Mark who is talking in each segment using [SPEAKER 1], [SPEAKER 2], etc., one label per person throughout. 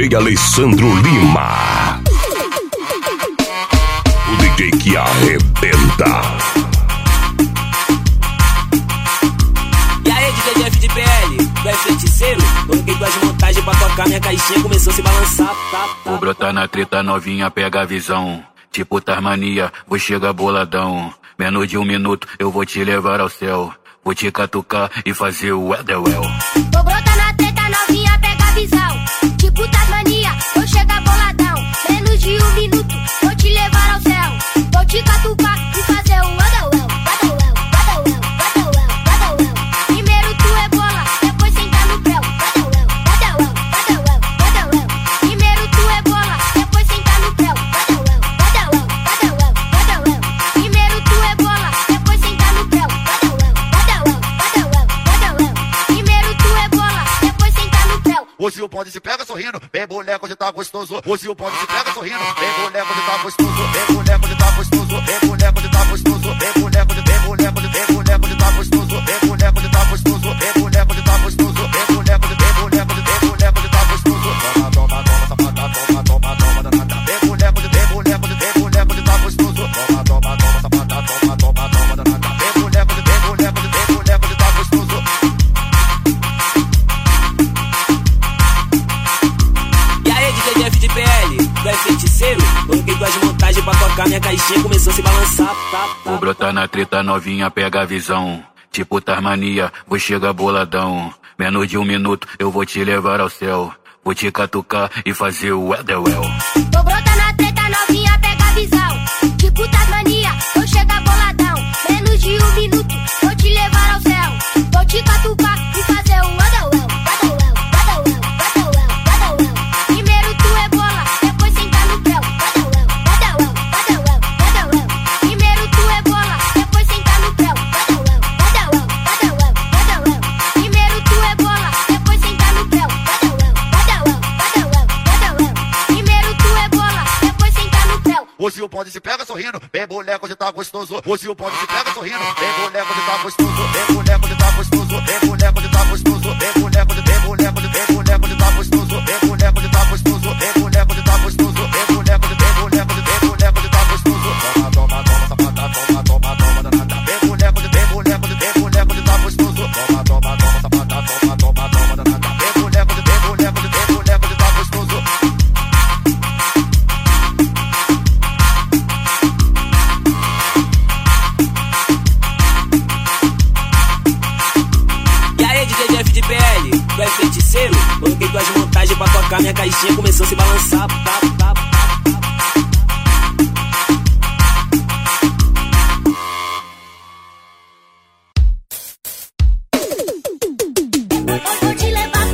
[SPEAKER 1] DJ Alessandro Lima, o DJ que arrebenta.
[SPEAKER 2] E aí, DJ Jeff de PL, tu é feiticeiro? Coloquei tuas montagens pra tocar, minha caixinha começou a se balançar.
[SPEAKER 3] Vou brotar na treta novinha, pega a visão. Tipo Tasmania, vou chegar boladão. Menos de 1 minuto, eu vou te levar ao céu. Vou te catucar e fazer o Weatherwell.
[SPEAKER 4] Vou brotar na treta novinha, pega a visão. Tipo Tasmania, vou chegar boladão. Menos de 1 minuto, vou te levar ao céu. Vou te catucar e fazer o Weatherwell. Weatherwell, Weatherwell, Weatherwell, Weatherwell. Primeiro tu é bola, depois senta no prel. Weatherwell, Weatherwell, Weatherwell, Weatherwell. Primeiro tu é bola, depois senta no prel. Weatherwell, Weatherwell, Weatherwell, Weatherwell. Primeiro tu é bola, depois senta no prel. Weatherwell, Weatherwell, Weatherwell, Weatherwell. Primeiro tu é bola, depois senta no prel.
[SPEAKER 5] Hoje o bonde se pega sorrindo, vem boneco de tá gostoso. Hoje o bonde se pega sorrindo, vem boneco de tá gostoso. Vem boneco de tá gostoso, vem boneco de tá gostoso. Vem boneco de tá gostoso, vem boneco de tá gostoso. Vem boneco de tá gostoso, vem boneco de tá gostoso. Toma, toma, toma, safada, toma, toma, toma, danada. Vem boneco de tá gostoso. Toma, toma, toma, safada, toma, toma, toma, danada. Vem boneco de tá gostoso.
[SPEAKER 2] E aí, DJ Jeff de PL, tu é feiticeiro? Coloquei tuas montagens pra tocar, minha caixinha começou a se balançar.
[SPEAKER 3] Vou brotar na treta novinha, pega a visão. Tipo Tasmania, vou chegar boladão. Menos de 1 minuto, eu vou te levar ao céu. Vou te catucar e fazer o Weatherwell.
[SPEAKER 4] Vou brotar na treta novinha, pega a visão. Tipo Tasmania, vou chegar boladão. Menos de 1 minuto, vou te levar ao céu. Vou te catucar e fazer o Weatherwell. Weatherwell, Weatherwell, Weatherwell, Weatherwell. Primeiro tu é bola, depois senta no prel. Weatherwell, Weatherwell, Weatherwell, Weatherwell. Primeiro tu é bola, depois senta no prel. Weatherwell, Weatherwell, Weatherwell, Weatherwell. Primeiro tu é bola, depois senta no prel. Weatherwell, Weatherwell, Weatherwell, Weatherwell. Primeiro tu é bola, depois senta no prel.
[SPEAKER 5] Hoje o bonde se pega sorrindo, vem boneco de tá gostoso. Hoje o bonde se pega sorrindo, vem boneco de tá gostoso. Vem boneco de tá gostoso, vem boneco de tá gostoso. Vem boneco de tá gostoso, vem boneco de tá gostoso. Vem boneco de tá gostoso, vem boneco de tá gostoso. Toma, toma, toma, safada, toma, toma, toma, danada. Vem boneco de tá gostoso. Toma, toma, toma, safada, toma, toma, toma, danada. Vem boneco de tá gostoso.
[SPEAKER 2] E aí, DJ Jeff de PL, tu é feiticeiro? Coloquei tuas montagens pra tocar, minha caixinha começou a se balançar.
[SPEAKER 4] Vou te levar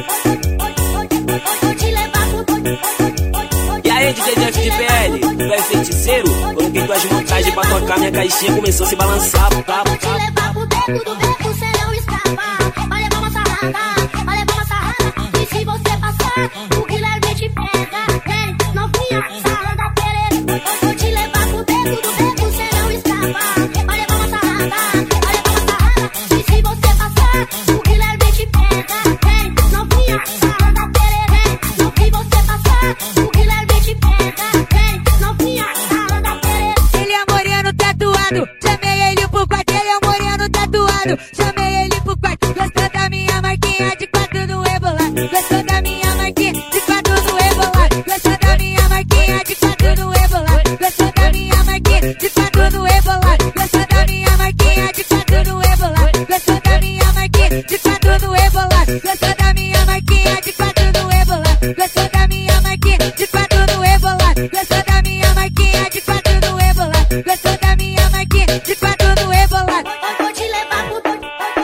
[SPEAKER 2] E aí, DJ Jeff de PL, tu é feiticeiro? Coloquei tuas montagens pra tocar, minha caixinha começou a se balançar.
[SPEAKER 4] Vou te levar pro beco do beco, cê não escapa. Vai levar uma sarrada, vai levar uma sarrada. E se você passar, o Guilherme te pega. Vem, novinha, sarra da pereira. Vou te levar pro beco do beco, cê não escapa. Vai levar uma sarrada, vai levar uma sarrada. E se você passar, o Guilherme te pega. Vem, novinha, sarra da pereira. No que você passar, o Guilherme te pega. Vem, novinha, sarra da pereira.
[SPEAKER 6] Ele é moreno tatuado, chamei ele pro quarto. Ele é moreno tatuado, chamei ele pro quarto. Gostou da minha marquinha de 4 no Ebola? Gostou da minha marquinha de 4 no Ebola? Gostou da minha marquinha de 4 no Ebola? Gostou da minha marquinha de 4 no Ebola? Gostou da minha marquinha de 4 no Ebola? Gostou da minha marquinha de 4 no Ebola? Gostou da minha marquinha de 4 no Ebola? Gostou da minha marquinha de 4 no Ebola? Gostou da minha marquinha de 4 no Ebola? Gostou da minha marquinha de 4 no Ebola?
[SPEAKER 4] Vou te levar pro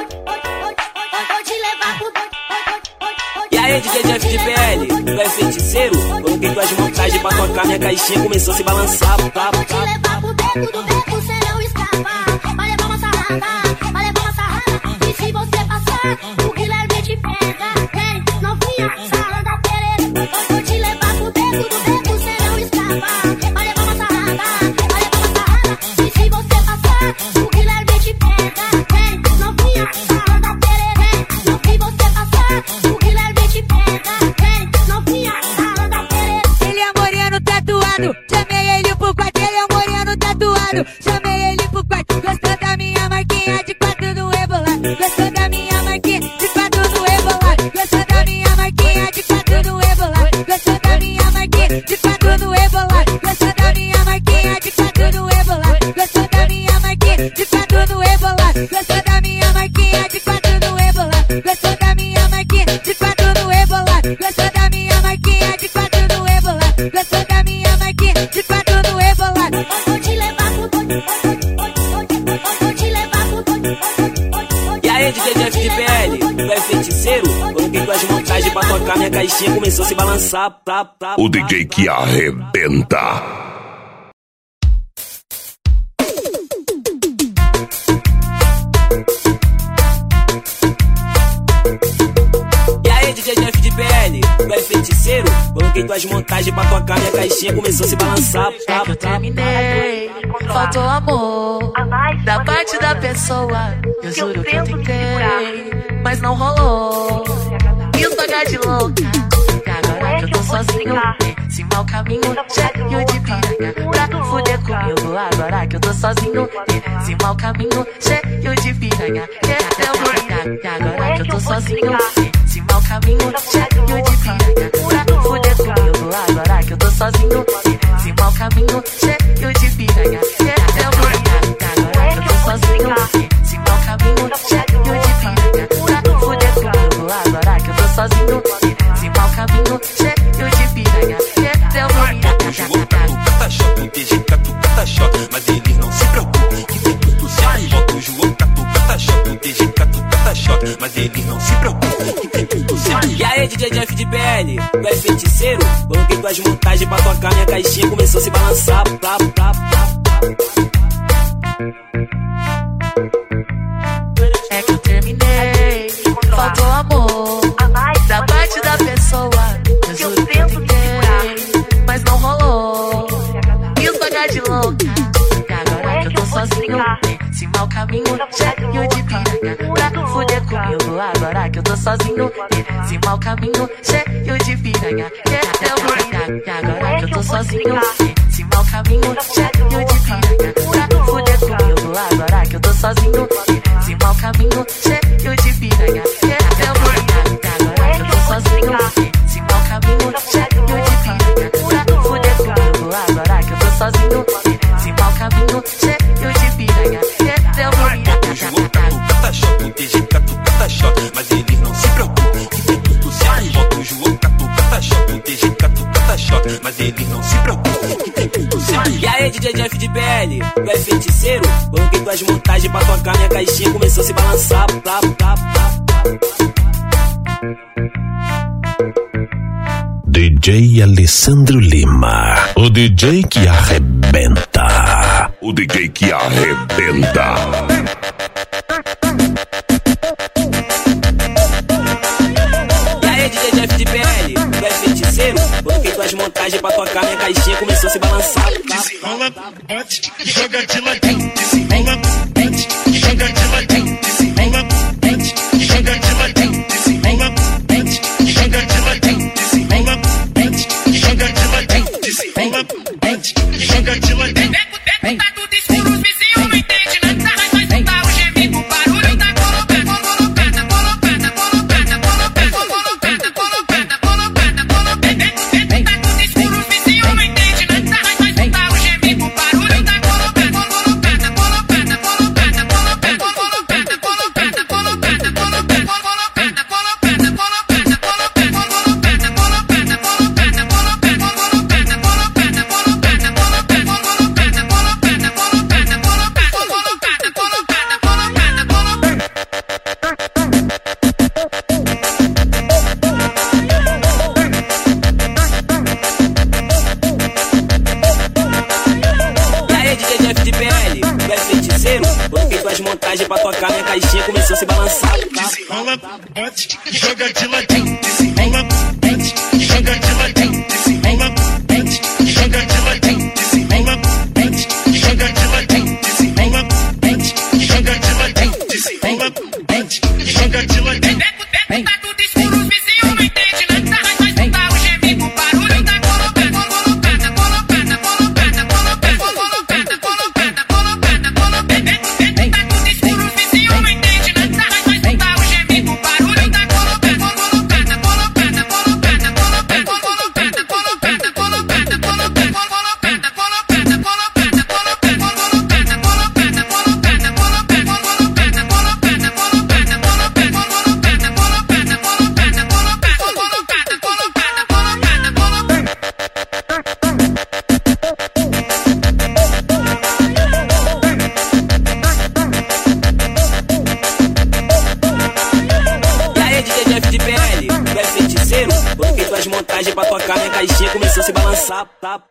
[SPEAKER 2] E aí, DJ Jeff de PL, tu é feiticeiro? Coloquei tuas montagens pra tocar, minha caixinha começou a se balançar.
[SPEAKER 4] Vou te levar pro beco do beco, cê não escapa. Vai levar uma sarrada, vai levar uma sarrada. E se você passar, o Guilherme te pega. Vem, novinha, sarra da pereira. Vou te levar pro beco do beco, cê não escapa. Vai levar uma sarrada, vai levar uma sarrada. E se você passar, o Guilherme te pega. Vem, novinha, sarra da pereira. No que você passar, o Guilherme te pega. Vem, novinha, sarra
[SPEAKER 6] rebolado. Chamei ele pro quarto, gostou da minha marquinha de 4 no rebolado. Gostou da minha marquinha de 4 no rebolado. Gostou da minha marquinha de 4 no rebolado. Gostou da minha marquinha de 4 no rebolado. Gostou da minha marquinha de 4 no rebolado. Gostou da minha marquinha de 4 no rebolado. Gostou da minha marquinha de 4 no rebolado. Gostou da minha marquinha de 4 no rebolado. Gostou da minha marquinha de 4 no rebolado. Gostou da minha marquinha de 4 no rebolado.
[SPEAKER 4] Vou te levar pro vou te levar pro
[SPEAKER 2] E aí, DJ Jeff de PL, tu é feiticeiro? Coloquei tuas montagens pra tocar, minha caixinha começou a se balançar.
[SPEAKER 1] O DJ que arrebenta.
[SPEAKER 2] DJ Jeff de PL, tu é feiticeiro? Coloquei tuas montagens pra tocar, minha caixinha começou a se balançar.
[SPEAKER 7] É que eu terminei, faltou amor da parte da pessoa. Eu juro que eu tentei, mas não rolou. E os pagar de louca. E agora que eu tô sozinho, esse mau caminho cheio de piranha pra fuder comigo. Agora que eu tô sozinho, esse mau caminho cheio de piranha. E agora que eu tô sozinho, esse mau caminho cheio de piranha pra fuder comigo. Agora que eu tô sozinho, esse mau caminho cheio de piranha. E agora que eu tô sozinho, esse mau caminho cheio de piranha pra fuder comigo. Agora que eu tô sozinho, esse mau caminho cheio de piranha.
[SPEAKER 8] O João cata choque, o TG cata choque, mas eles não se preocupem que tem tudo certo. Bota o João cata choque, o TG cata choque, mas eles não se preocupem que tem tudo certo.
[SPEAKER 2] E aí, DJ Jeff de PL, tu é feiticeiro? Coloquei tuas montagens pra tocar, minha caixinha começou a se balançar.
[SPEAKER 7] É que eu terminei, faltou amor da parte da pessoa. Eu juro que eu tentei, mas não rolou. E os pagar de louca. E agora que eu tô sozinho, esse mau caminho cheio de piranha pra fuder comigo. Agora que eu tô sozinho, esse mau caminho cheio de piranha. E agora que eu tô sozinho, esse mau caminho cheio de piranha pra fuder comigo. Agora que eu tô sozinho, esse mau caminho cheio de piranha. E agora que eu tô sozinho, esse mau caminho cheio de piranha pra fuder comigo. Agora que eu tô sozinho, esse mau caminho cheio de piranha.
[SPEAKER 8] O João cata choque, o TG cata choque, mas eles não se preocupem que tem tudo certo. Bota o João cata choque, o TG cata choque, mas eles não se preocupem que tem tudo certo.
[SPEAKER 2] E aí, DJ Jeff de PL, tu é feiticeiro? Coloquei tuas montagens pra tocar, minha caixinha começou a se balançar.
[SPEAKER 1] DJ Alessandro Lima. O DJ que arrebenta. O DJ que arrebenta.
[SPEAKER 2] E aí, DJ Jeff de PL, tu é feiticeiro? Coloquei tuas montagens pra tocar, minha caixinha começou a se balançar.
[SPEAKER 9] Desenrola, bate, joga de ladinho. Desenrola, bate, joga de ladinho. Desenrola, bate, joga de ladinho. Desenrola, bate, joga de ladinho. Desenrola, bate, joga de ladinho. Desenrola, bate, joga de ladinho.
[SPEAKER 10] Tá tudo escuro, os vizinhos não entendem nada. Mas tá o gemido, o barulho da
[SPEAKER 2] pra tocar, minha caixinha começou a se balançar.
[SPEAKER 9] Desenrola, bate, joga de ladinho. Desenrola, bate, joga de ladinho. Desenrola, bate, joga de ladinho. Desenrola, bate, joga de ladinho. Desenrola, bate, joga de ladinho. Desenrola, bate, joga de ladinho.
[SPEAKER 10] Tá tudo escuro, os vizinhos não entendem nada. Mas tá o gemido, o barulho da colocada, colocada, colocada, colocada, colocada, colocada, colocada, colocada,
[SPEAKER 2] Coloquei tuas montagens pra tocar, minha caixinha começou a se balançar.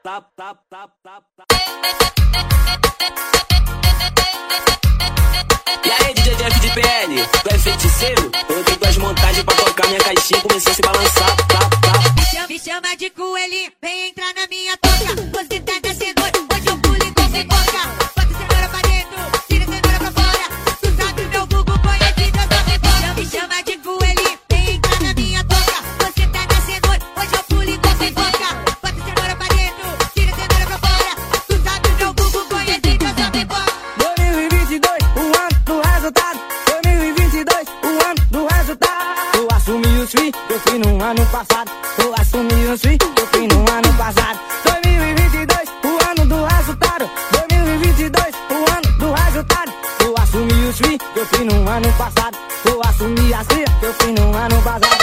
[SPEAKER 2] E aí, DJ Jeff de PL, tu é feiticeiro? Coloquei tuas montagens pra tocar, minha caixinha começou a se balançar.
[SPEAKER 6] Me chama de coelhinho, vem entrar na minha toca. Você tá descendo, hoje eu pulo e você boca. Bota cenoura pra dentro, tira cenoura pra fora. Tu sabe o meu vulgo, põe aqui, Deus não me bota. Me chama de coelhinho, vem entrar na minha toca. Você tá descendo, hoje eu pulo e você boca. Bota cenoura pra dentro, tira cenoura pra fora. Tu sabe o meu vulgo, põe aqui, Deus não me bota.
[SPEAKER 11] 2022, o ano do resultado. 2022, o ano do resultado. Eu assumi os filhos que eu fiz no ano passado. Eu assumi os filhos que eu fiz no ano passado. 2022, o ano do resultado. 2022, o ano do resultado. Eu assumi os filhos que eu fiz no ano passado. Eu assumi as filhas que eu fiz no ano passado.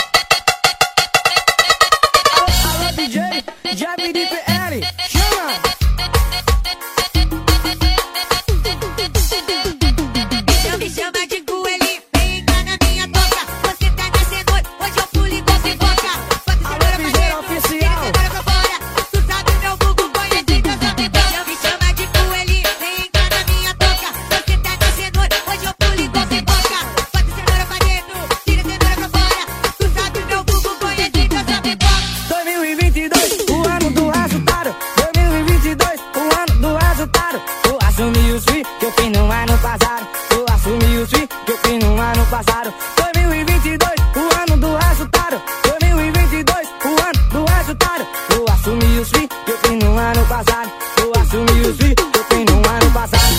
[SPEAKER 11] Alô, DJ, Jeff de PL, chama!
[SPEAKER 6] Me chama de coelhinho, vem entrar na minha toca. Você tá descendo, hoje eu pulo e você boca. Bota cenoura pra dentro, tira cenoura pra fora. Tu sabe o meu vulgo, põe aqui, Deus não me bota. Me chama de coelhinho, vem entrar na minha toca. Você tá descendo, hoje eu pulo e você boca. Bota cenoura pra dentro, tira cenoura pra fora. Tu sabe o meu vulgo, põe aqui, Deus não me bota.
[SPEAKER 11] 2022, o ano do resultado. 2022, o ano do resultado. Eu assumi os filhos que eu fiz no ano passado. Eu assumi os filhos que eu fiz no ano passado. 2022, o ano do resultado. 2022, o ano do resultado. Eu assumi os filhos que eu fiz no ano passado. Eu assumi os filhos que eu fiz no ano passado.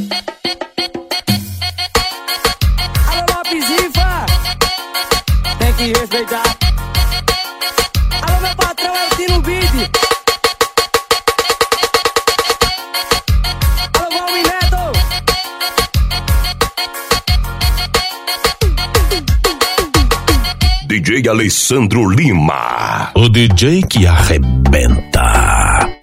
[SPEAKER 11] Alô, Lopes Rifa, tem que respeitar. Alô, meu patrão, é o Tino Beat. Alô, Valmi Neto.
[SPEAKER 1] DJ Alessandro Lima, o DJ que arrebenta.